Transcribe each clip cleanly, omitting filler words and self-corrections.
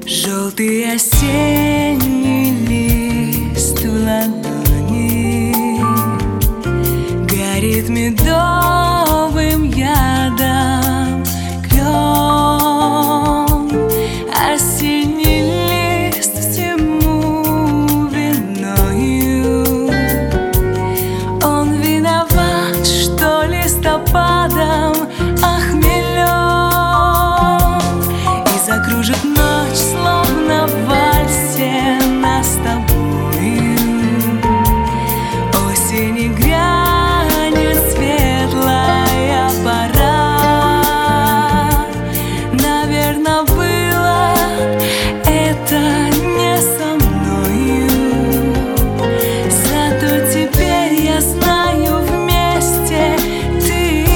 Желтый осенний лист в ладони горит медовым ядом клен. Осенний лист всему виною. Он виноват, что листопадом охмелен и закружит ночь, словно в вальсе нас с тобою. Осень грянет светлая пора. Наверно, было это не со мною, зато теперь я знаю, вместе ты и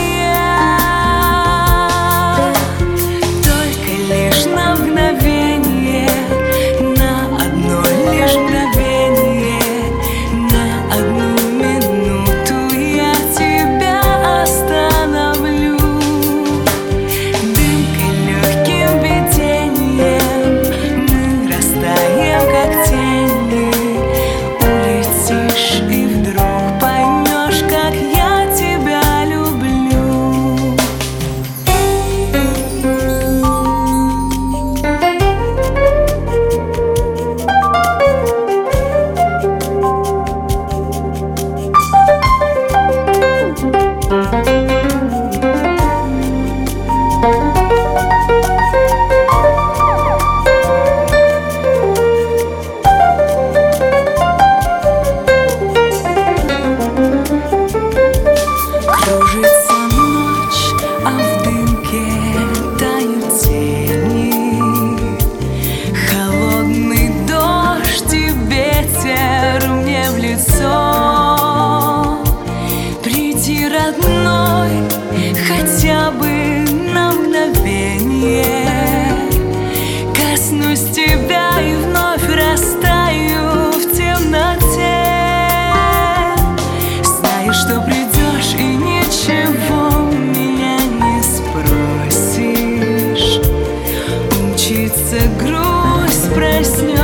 я. Только лишь на мгновение, на одно лишь мгновение, на одну минуту я тебя остановлю. Дымкой, легким видением мы растаем, как тени. Улетишь и вдруг поймешь, как я тебя люблю. Кружится ночь, а в дымке тают тени. Холодный дождь и ветер мне в лицо. Приди, родной, хотя бы на мгновение. Коснусь тебя и вновь растаю в темноте. Знаю, что придешь и ничего меня не спросишь. Умчится грусть, проснется.